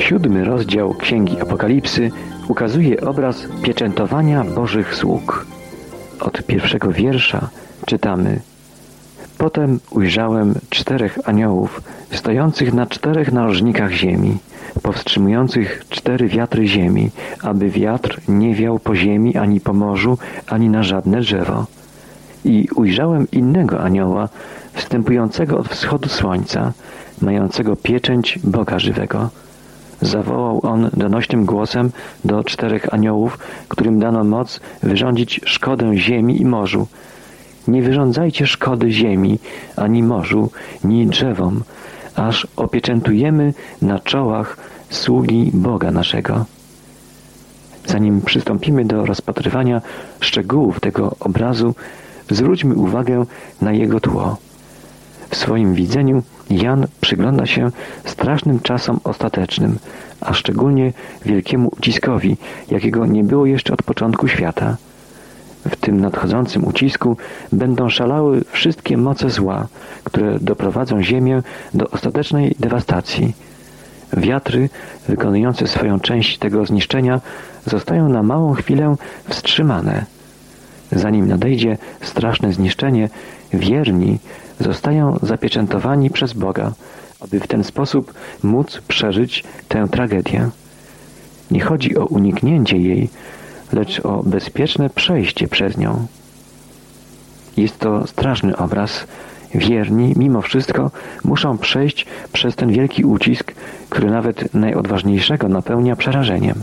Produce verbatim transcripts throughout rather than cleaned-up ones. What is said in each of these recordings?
Siódmy rozdział Księgi Apokalipsy ukazuje obraz pieczętowania Bożych sług. Od pierwszego wiersza czytamy: Potem ujrzałem czterech aniołów stojących na czterech narożnikach ziemi, powstrzymujących cztery wiatry ziemi, aby wiatr nie wiał po ziemi, ani po morzu, ani na żadne drzewo. I ujrzałem innego anioła, wstępującego od wschodu słońca, mającego pieczęć Boga żywego. Zawołał on donośnym głosem do czterech aniołów, którym dano moc wyrządzić szkodę ziemi i morzu. Nie wyrządzajcie szkody ziemi, ani morzu, ni drzewom, aż opieczętujemy na czołach sługi Boga naszego. Zanim przystąpimy do rozpatrywania szczegółów tego obrazu, zwróćmy uwagę na jego tło. W swoim widzeniu Jan przygląda się strasznym czasom ostatecznym, a szczególnie wielkiemu uciskowi, jakiego nie było jeszcze od początku świata. W tym nadchodzącym ucisku będą szalały wszystkie moce zła, które doprowadzą ziemię do ostatecznej dewastacji. Wiatry, wykonujące swoją część tego zniszczenia, zostają na małą chwilę wstrzymane. Zanim nadejdzie straszne zniszczenie, wierni zostają zapieczętowani przez Boga, aby w ten sposób móc przeżyć tę tragedię. Nie chodzi o uniknięcie jej, lecz o bezpieczne przejście przez nią. Jest to straszny obraz. Wierni, mimo wszystko, muszą przejść przez ten wielki ucisk, który nawet najodważniejszego napełnia przerażeniem.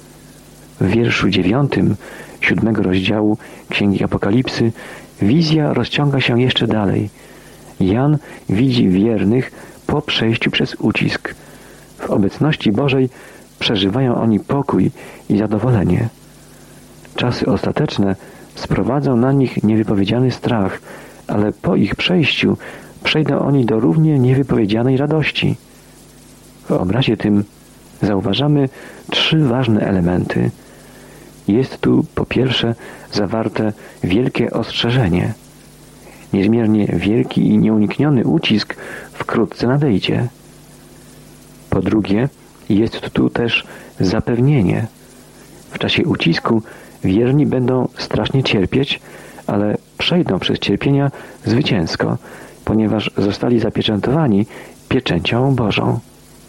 W wierszu dziewiątym siódmego rozdziału Księgi Apokalipsy wizja rozciąga się jeszcze dalej. Jan widzi wiernych po przejściu przez ucisk. W obecności Bożej przeżywają oni pokój i zadowolenie. Czasy ostateczne sprowadzą na nich niewypowiedziany strach, ale po ich przejściu przejdą oni do równie niewypowiedzianej radości. W obrazie tym zauważamy trzy ważne elementy. Jest tu po pierwsze zawarte wielkie ostrzeżenie. Niezmiernie wielki i nieunikniony ucisk wkrótce nadejdzie. Po drugie, jest tu też zapewnienie. W czasie ucisku wierni będą strasznie cierpieć, ale przejdą przez cierpienia zwycięsko, ponieważ zostali zapieczętowani pieczęcią Bożą.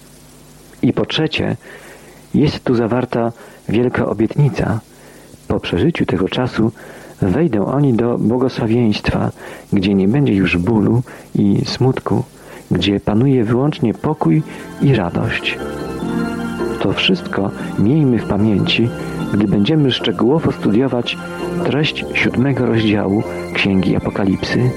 I po trzecie, jest tu zawarta wielka obietnica. Po przeżyciu tego czasu wejdą oni do błogosławieństwa, gdzie nie będzie już bólu i smutku, gdzie panuje wyłącznie pokój i radość. To wszystko miejmy w pamięci, gdy będziemy szczegółowo studiować treść siódmego rozdziału Księgi Apokalipsy.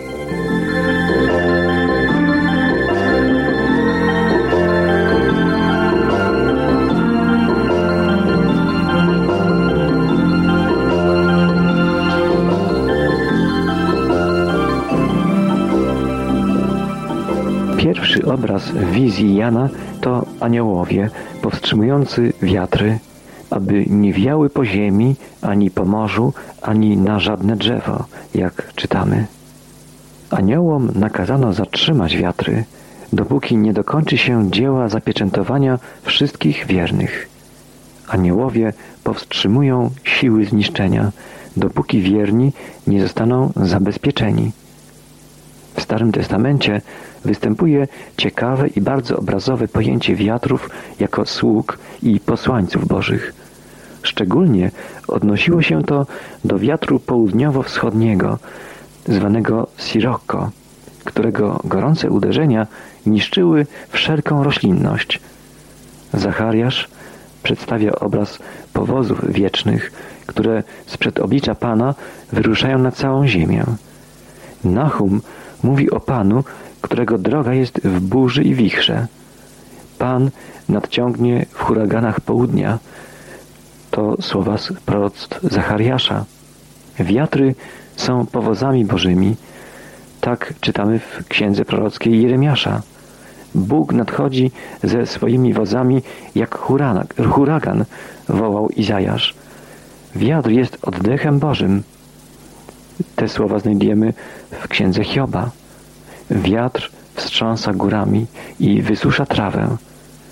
Pierwszy obraz w wizji Jana to aniołowie powstrzymujący wiatry, aby nie wiały po ziemi, ani po morzu, ani na żadne drzewo, jak czytamy. Aniołom nakazano zatrzymać wiatry, dopóki nie dokończy się dzieła zapieczętowania wszystkich wiernych. Aniołowie powstrzymują siły zniszczenia, dopóki wierni nie zostaną zabezpieczeni. W Starym Testamencie występuje ciekawe i bardzo obrazowe pojęcie wiatrów jako sług i posłańców Bożych. Szczególnie odnosiło się to do wiatru południowo-wschodniego, zwanego Sirocco, którego gorące uderzenia niszczyły wszelką roślinność. Zachariasz przedstawia obraz powozów wiecznych, które sprzed oblicza Pana wyruszają na całą ziemię. Nahum mówi o Panu, którego droga jest w burzy i wichrze. Pan nadciągnie w huraganach południa. To słowa z proroctw Zachariasza. Wiatry są powozami Bożymi. Tak czytamy w księdze prorockiej Jeremiasza. Bóg nadchodzi ze swoimi wozami jak huragan, wołał Izajasz. Wiatr jest oddechem Bożym. Te słowa znajdujemy w księdze Hioba. Wiatr wstrząsa górami i wysusza trawę.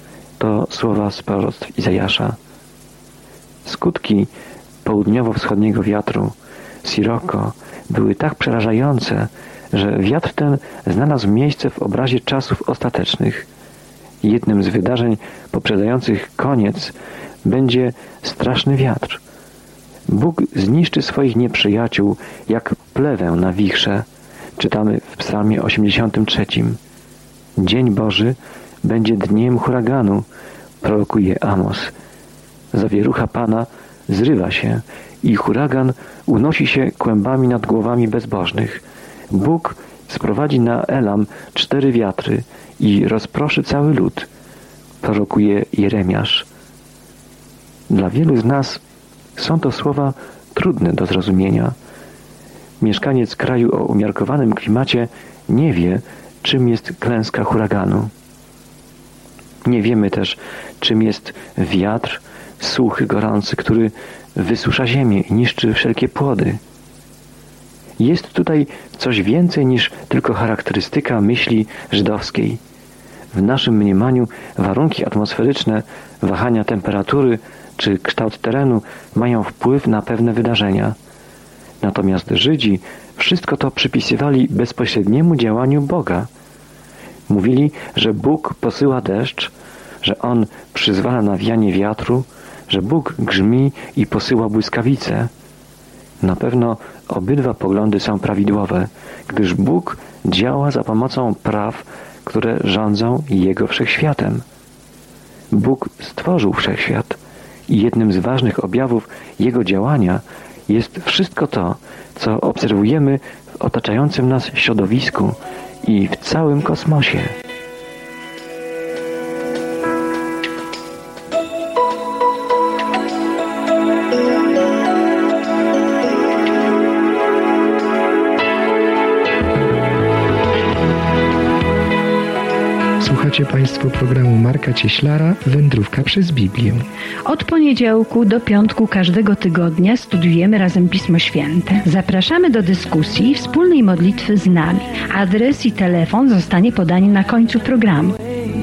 to słowa z proroctw Izajasza. Skutki południowo-wschodniego wiatru Sirocco były tak przerażające, że wiatr ten znalazł miejsce w obrazie czasów ostatecznych. Jednym z wydarzeń poprzedzających koniec będzie straszny wiatr. Bóg zniszczy swoich nieprzyjaciół jak plewę na wichrze. Czytamy w psalmie osiemdziesiątym trzecim. Dzień Boży będzie dniem huraganu, prorokuje Amos. Zawierucha Pana zrywa się i huragan unosi się kłębami nad głowami bezbożnych. Bóg sprowadzi na Elam cztery wiatry i rozproszy cały lud, prorokuje Jeremiasz. Dla wielu z nas są to słowa trudne do zrozumienia. Mieszkaniec kraju o umiarkowanym klimacie nie wie, czym jest klęska huraganu. Nie wiemy też, czym jest wiatr suchy, gorący, który wysusza ziemię i niszczy wszelkie płody. Jest tutaj coś więcej niż tylko charakterystyka myśli żydowskiej. W naszym mniemaniu warunki atmosferyczne, wahania temperatury czy kształt terenu mają wpływ na pewne wydarzenia. Natomiast Żydzi wszystko to przypisywali bezpośredniemu działaniu Boga. Mówili, że Bóg posyła deszcz, że On przyzwala na wianie wiatru, że Bóg grzmi i posyła błyskawice. Na pewno obydwa poglądy są prawidłowe, gdyż Bóg działa za pomocą praw, które rządzą Jego wszechświatem. Bóg stworzył wszechświat i jednym z ważnych objawów Jego działania jest wszystko to, co obserwujemy w otaczającym nas środowisku i w całym kosmosie. Słuchacie Państwo programu Marka Cieślara Wędrówka przez Biblię. Od poniedziałku do piątku każdego tygodnia studiujemy razem Pismo Święte. Zapraszamy do dyskusji i wspólnej modlitwy z nami. Adres i telefon zostanie podany na końcu programu.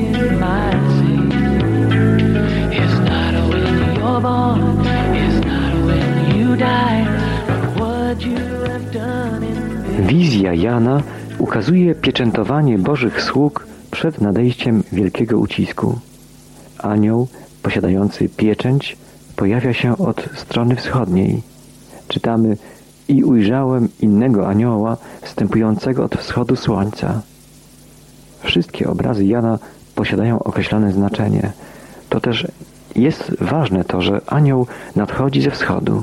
Wizja Jana ukazuje pieczętowanie Bożych sług przed nadejściem wielkiego ucisku. Anioł posiadający pieczęć pojawia się od strony wschodniej. Czytamy: i ujrzałem innego anioła wstępującego od wschodu słońca. Wszystkie obrazy Jana posiadają określone znaczenie. To też jest ważne to, że anioł nadchodzi ze wschodu.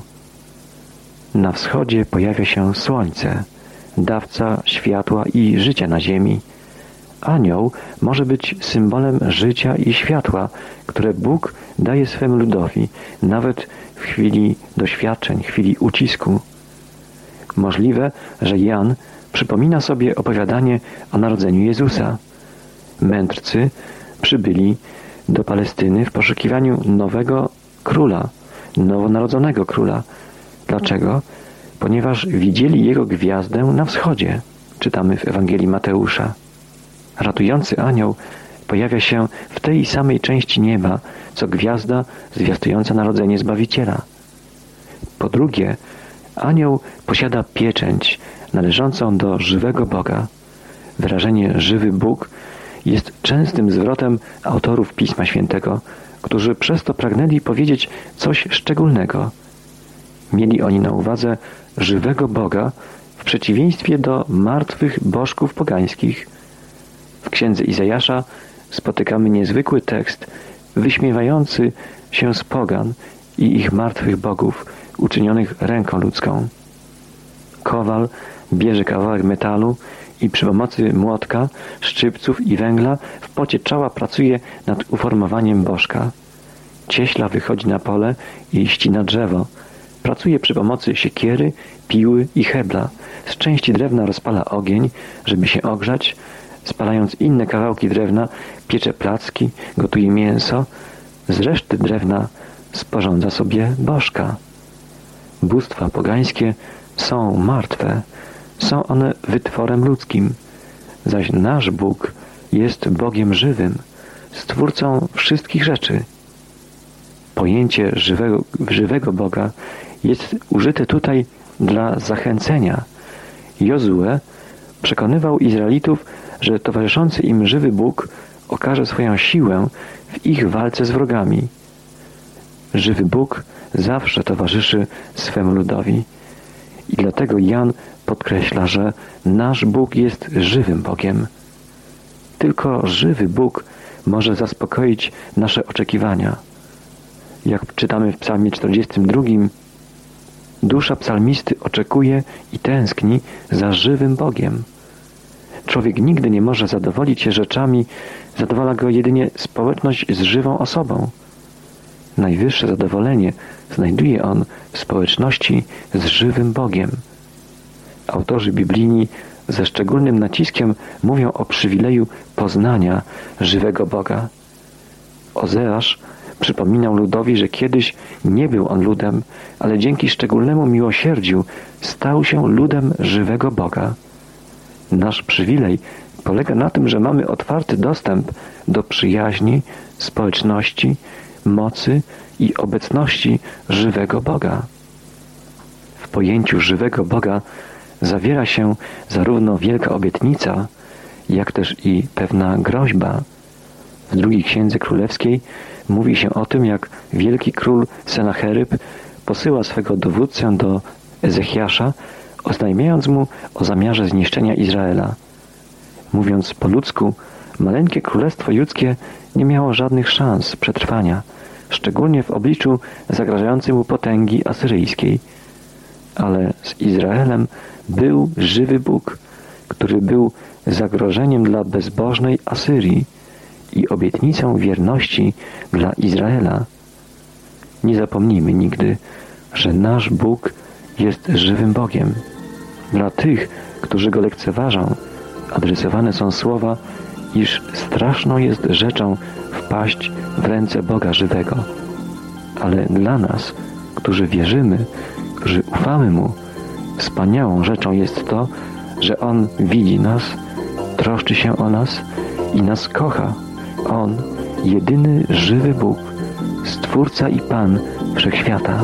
Na wschodzie pojawia się słońce, dawca światła i życia na ziemi. Anioł może być symbolem życia i światła, które Bóg daje swemu ludowi, nawet w chwili doświadczeń, chwili ucisku. Możliwe, że Jan przypomina sobie opowiadanie o narodzeniu Jezusa. Mędrcy przybyli do Palestyny w poszukiwaniu nowego króla, nowonarodzonego króla. Dlaczego? Ponieważ widzieli jego gwiazdę na wschodzie. Czytamy w Ewangelii Mateusza. Ratujący anioł pojawia się w tej samej części nieba, co gwiazda zwiastująca narodzenie Zbawiciela. Po drugie, anioł posiada pieczęć należącą do żywego Boga. Wyrażenie żywy Bóg jest częstym zwrotem autorów Pisma Świętego, którzy przez to pragnęli powiedzieć coś szczególnego. Mieli oni na uwadze żywego Boga w przeciwieństwie do martwych bożków pogańskich. W księdze Izajasza spotykamy niezwykły tekst wyśmiewający się z pogan i ich martwych bogów uczynionych ręką ludzką. Kowal bierze kawałek metalu i przy pomocy młotka, szczypców i węgla w pocie czoła pracuje nad uformowaniem bożka. Cieśla wychodzi na pole i ścina drzewo. Pracuje przy pomocy siekiery, piły i hebla. Z części drewna rozpala ogień, żeby się ogrzać. Spalając inne kawałki drewna, piecze placki, gotuje mięso. Z reszty drewna sporządza sobie bożka. Bóstwa pogańskie są martwe. Są one wytworem ludzkim. Zaś nasz Bóg jest Bogiem żywym, Stwórcą wszystkich rzeczy. Pojęcie żywego, żywego Boga jest użyte tutaj dla zachęcenia. Jozue przekonywał Izraelitów, że towarzyszący im żywy Bóg okaże swoją siłę w ich walce z wrogami. Żywy Bóg zawsze towarzyszy swemu ludowi. I dlatego Jan podkreśla, że nasz Bóg jest żywym Bogiem. Tylko żywy Bóg może zaspokoić nasze oczekiwania. Jak czytamy w psalmie czterdziestym drugim, dusza psalmisty oczekuje i tęskni za żywym Bogiem. Człowiek nigdy nie może zadowolić się rzeczami, zadowala go jedynie społeczność z żywą osobą. Najwyższe zadowolenie znajduje on w społeczności z żywym Bogiem. Autorzy biblijni ze szczególnym naciskiem mówią o przywileju poznania żywego Boga. Ozeasz przypominał ludowi, że kiedyś nie był on ludem, ale dzięki szczególnemu miłosierdziu stał się ludem żywego Boga. Nasz przywilej polega na tym, że mamy otwarty dostęp do przyjaźni, społeczności, mocy i obecności żywego Boga. W pojęciu żywego Boga zawiera się zarówno wielka obietnica, jak też i pewna groźba. W drugiej Księdze Królewskiej mówi się o tym, jak wielki król Senacheryb posyła swego dowódcę do Ezechiasza, oznajmiając mu o zamiarze zniszczenia Izraela. Mówiąc po ludzku, maleńkie królestwo judzkie nie miało żadnych szans przetrwania, szczególnie w obliczu zagrażającej mu potęgi asyryjskiej. Ale z Izraelem był żywy Bóg, który był zagrożeniem dla bezbożnej Asyrii i obietnicą wierności dla Izraela. Nie zapomnijmy nigdy, że nasz Bóg jest żywym Bogiem. Dla tych, którzy Go lekceważą, adresowane są słowa, iż straszną jest rzeczą wpaść w ręce Boga żywego. Ale dla nas, którzy wierzymy, którzy ufamy Mu, wspaniałą rzeczą jest to, że On widzi nas, troszczy się o nas i nas kocha. On, jedyny żywy Bóg, Stwórca i Pan Wszechświata.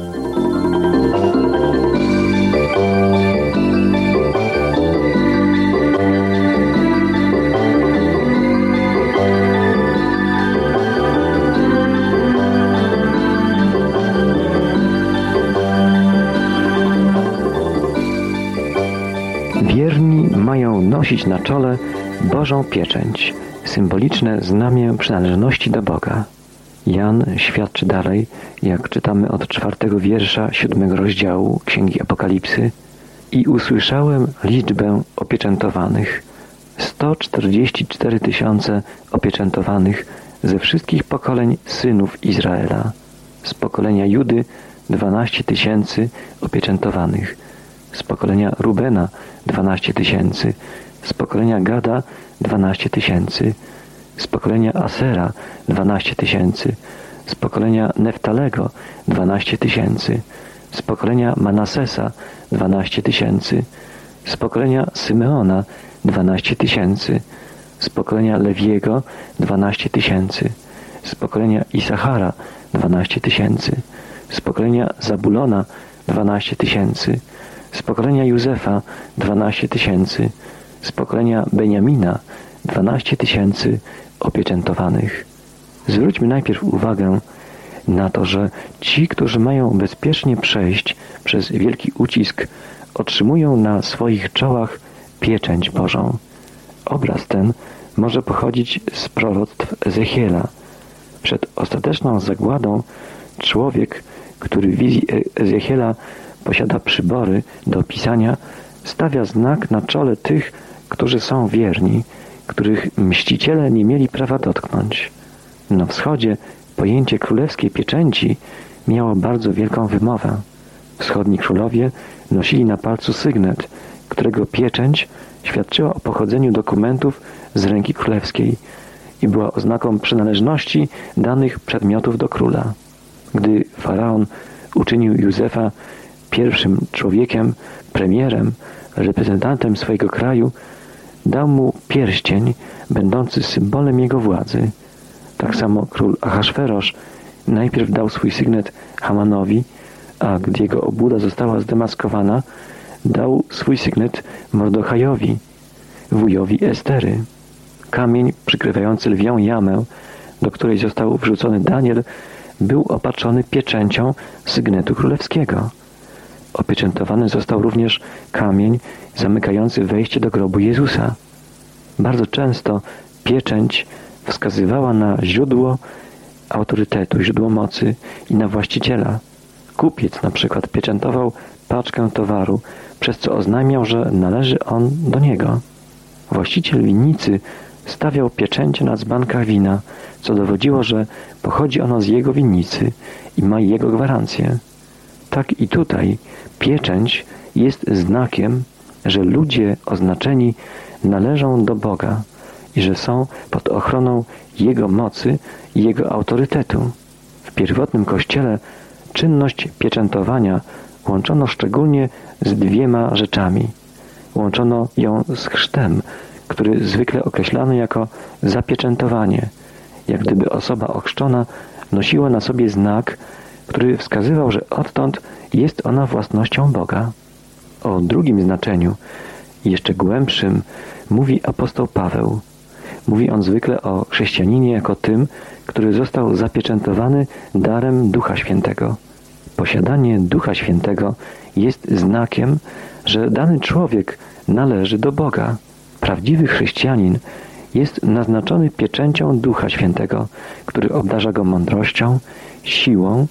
Wierni mają nosić na czole Bożą pieczęć, symboliczne znamię przynależności do Boga. Jan świadczy dalej, jak czytamy od czwartego wiersza siódmego rozdziału Księgi Apokalipsy: i usłyszałem liczbę opieczętowanych, sto czterdzieści cztery tysiące opieczętowanych ze wszystkich pokoleń synów Izraela, z pokolenia Judy dwanaście tysięcy opieczętowanych, z pokolenia Rubena dwanaście tysięcy, z pokolenia Gada dwanaście tysięcy, z pokolenia Asera dwanaście tysięcy, z pokolenia Neftalego dwanaście tysięcy, z pokolenia Manasesa dwanaście tysięcy, z pokolenia Symeona dwanaście tysięcy, z pokolenia Lewiego dwanaście tysięcy, z pokolenia Isachara dwanaście tysięcy, z pokolenia Zabulona dwanaście tysięcy, z pokolenia Józefa dwanaście tysięcy, z pokolenia Beniamina dwanaście tysięcy opieczętowanych. Zwróćmy najpierw uwagę na to, że ci, którzy mają bezpiecznie przejść przez wielki ucisk, otrzymują na swoich czołach pieczęć Bożą. Obraz ten może pochodzić z proroctw Ezechiela. Przed ostateczną zagładą człowiek, który w wizji Ezechiela posiada przybory do pisania, stawia znak na czole tych, którzy są wierni, których mściciele nie mieli prawa dotknąć. Na wschodzie pojęcie królewskiej pieczęci miało bardzo wielką wymowę. Wschodni królowie nosili na palcu sygnet, którego pieczęć świadczyła o pochodzeniu dokumentów z ręki królewskiej i była oznaką przynależności danych przedmiotów do króla. Gdy faraon uczynił Józefa pierwszym człowiekiem, premierem, reprezentantem swojego kraju, dał mu pierścień będący symbolem jego władzy. Tak samo król Ahasferosz najpierw dał swój sygnet Hamanowi, a gdy jego obłuda została zdemaskowana, dał swój sygnet Mordechajowi, wujowi Estery. Kamień przykrywający lwią jamę, do której został wrzucony Daniel, był opatrzony pieczęcią sygnetu królewskiego. Opieczętowany został również kamień zamykający wejście do grobu Jezusa. Bardzo często pieczęć wskazywała na źródło autorytetu, źródło mocy i na właściciela. Kupiec na przykład pieczętował paczkę towaru, przez co oznajmiał, że należy on do niego. Właściciel winnicy stawiał pieczęcie na dzbankach wina, co dowodziło, że pochodzi ono z jego winnicy i ma jego gwarancję. Tak i tutaj pieczęć jest znakiem, że ludzie oznaczeni należą do Boga i że są pod ochroną Jego mocy i Jego autorytetu. W pierwotnym Kościele czynność pieczętowania łączono szczególnie z dwiema rzeczami. Łączono ją z chrztem, który zwykle określano jako zapieczętowanie, jak gdyby osoba ochrzczona nosiła na sobie znak, który wskazywał, że odtąd jest ona własnością Boga. O drugim znaczeniu, jeszcze głębszym, mówi apostoł Paweł. Mówi on zwykle o chrześcijaninie jako tym, który został zapieczętowany darem Ducha Świętego. Posiadanie Ducha Świętego jest znakiem, że dany człowiek należy do Boga. Prawdziwy chrześcijanin jest naznaczony pieczęcią Ducha Świętego, który obdarza go mądrością, siłą,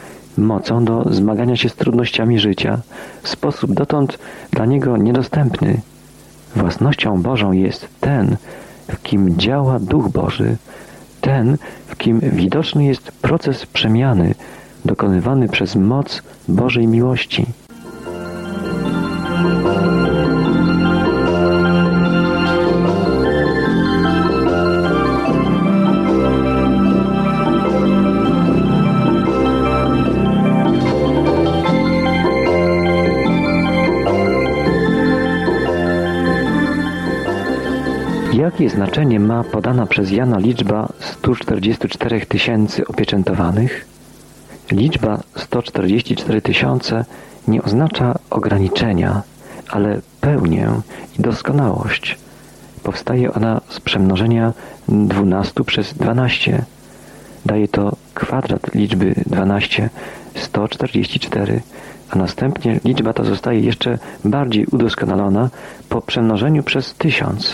mocą do zmagania się z trudnościami życia w sposób dotąd dla niego niedostępny. Własnością Bożą jest ten, w kim działa Duch Boży, ten, w kim widoczny jest proces przemiany dokonywany przez moc Bożej miłości. Jakie znaczenie ma podana przez Jana liczba stu czterdziestu czterech tysięcy opieczętowanych? Liczba sto czterdzieści cztery tysiące nie oznacza ograniczenia, ale pełnię i doskonałość. Powstaje ona z przemnożenia dwunastu przez dwanaście. Daje to kwadrat liczby dwanaście, sto czterdzieści cztery, a następnie liczba ta zostaje jeszcze bardziej udoskonalona po przemnożeniu przez tysiąc.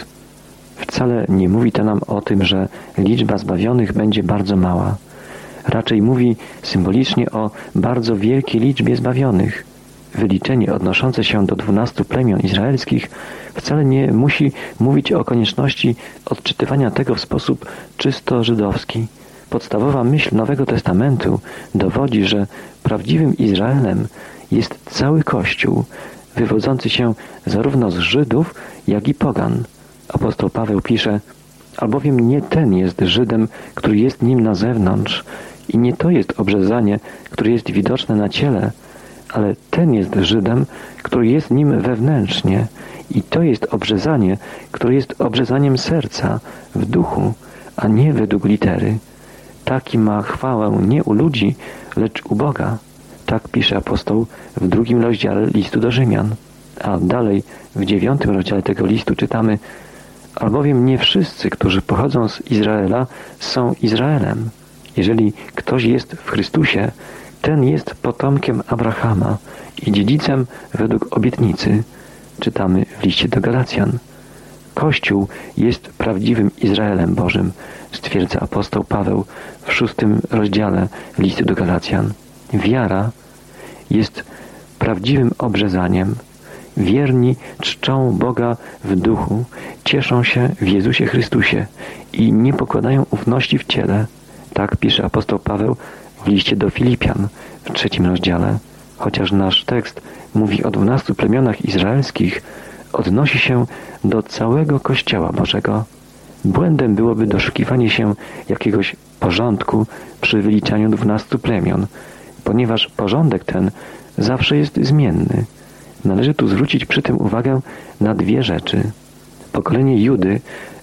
Wcale nie mówi to nam o tym, że liczba zbawionych będzie bardzo mała. Raczej mówi symbolicznie o bardzo wielkiej liczbie zbawionych. Wyliczenie odnoszące się do dwunastu plemion izraelskich wcale nie musi mówić o konieczności odczytywania tego w sposób czysto żydowski. Podstawowa myśl Nowego Testamentu dowodzi, że prawdziwym Izraelem jest cały Kościół, wywodzący się zarówno z Żydów, jak i pogan. Apostoł Paweł pisze: albowiem nie ten jest Żydem, który jest nim na zewnątrz, i nie to jest obrzezanie, które jest widoczne na ciele, ale ten jest Żydem, który jest nim wewnętrznie, i to jest obrzezanie, które jest obrzezaniem serca, w duchu, a nie według litery. Taki ma chwałę nie u ludzi, lecz u Boga. Tak pisze apostoł w drugim rozdziale listu do Rzymian. A dalej w dziewiątym rozdziale tego listu czytamy: albowiem nie wszyscy, którzy pochodzą z Izraela, są Izraelem. Jeżeli ktoś jest w Chrystusie, ten jest potomkiem Abrahama i dziedzicem według obietnicy. Czytamy w liście do Galacjan. Kościół jest prawdziwym Izraelem Bożym, stwierdza apostoł Paweł w szóstym rozdziale listu do Galacjan. Wiara jest prawdziwym obrzezaniem. Wierni czczą Boga w duchu, cieszą się w Jezusie Chrystusie i nie pokładają ufności w ciele. Tak pisze apostoł Paweł w liście do Filipian w trzecim rozdziale. Chociaż nasz tekst mówi o dwunastu plemionach izraelskich, odnosi się do całego Kościoła Bożego. Błędem byłoby doszukiwanie się jakiegoś porządku przy wyliczaniu dwunastu plemion, ponieważ porządek ten zawsze jest zmienny. Należy tu zwrócić przy tym uwagę na dwie rzeczy. Pokolenie Judy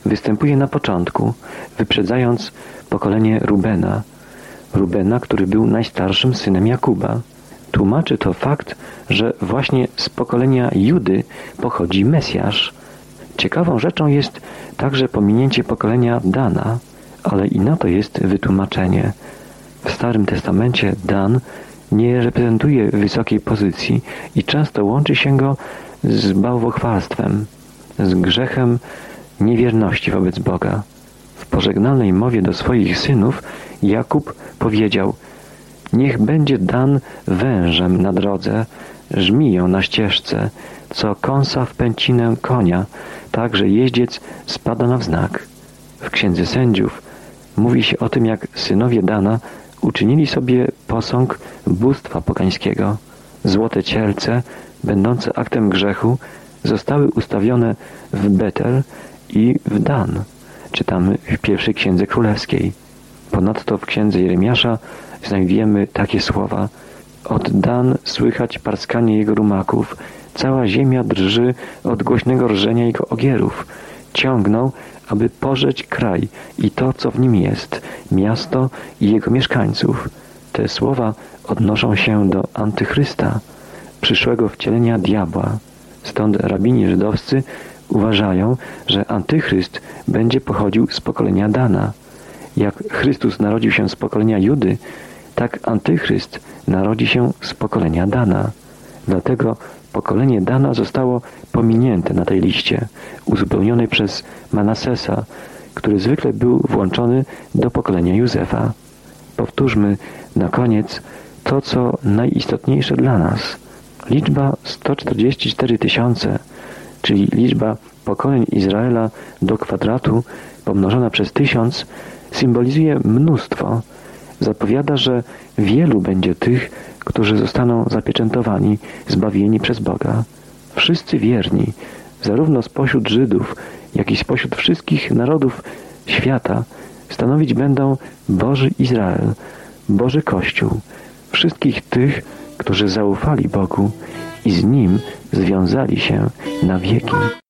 występuje na początku, wyprzedzając pokolenie Rubena. Rubena, który był najstarszym synem Jakuba. Tłumaczy to fakt, że właśnie z pokolenia Judy pochodzi Mesjasz. Ciekawą rzeczą jest także pominięcie pokolenia Dana, ale i na to jest wytłumaczenie. W Starym Testamencie Dan nie reprezentuje wysokiej pozycji i często łączy się go z bałwochwalstwem, z grzechem niewierności wobec Boga. W pożegnalnej mowie do swoich synów Jakub powiedział: niech będzie Dan wężem na drodze, żmiją na ścieżce, co kąsa w pęcinę konia, tak że jeździec spada na wznak. W Księdze Sędziów mówi się o tym, jak synowie Dana uczynili sobie posąg bóstwa pogańskiego. Złote cielce, będące aktem grzechu, zostały ustawione w Betel i w Dan. Czytamy w pierwszej Księdze Królewskiej. Ponadto w Księdze Jeremiasza znajdujemy takie słowa: od Dan słychać parskanie jego rumaków, cała ziemia drży od głośnego rżenia jego ogierów. Ciągną, aby pożeć kraj i to, co w nim jest, miasto i jego mieszkańców. Te słowa odnoszą się do Antychrysta, przyszłego wcielenia diabła. Stąd rabini żydowscy uważają, że Antychryst będzie pochodził z pokolenia Dana. Jak Chrystus narodził się z pokolenia Judy, tak Antychryst narodzi się z pokolenia Dana. Dlatego pokolenie Dana zostało pominięte na tej liście, uzupełnione przez Manasesa, który zwykle był włączony do pokolenia Józefa. Powtórzmy na koniec to, co najistotniejsze dla nas. Liczba sto czterdzieści cztery tysiące, czyli liczba pokoleń Izraela do kwadratu pomnożona przez tysiąc, symbolizuje mnóstwo. Zapowiada, że wielu będzie tych, którzy zostaną zapieczętowani, zbawieni przez Boga. Wszyscy wierni, zarówno spośród Żydów, jak i spośród wszystkich narodów świata, stanowić będą Boży Izrael, Boży Kościół, wszystkich tych, którzy zaufali Bogu i z Nim związali się na wieki.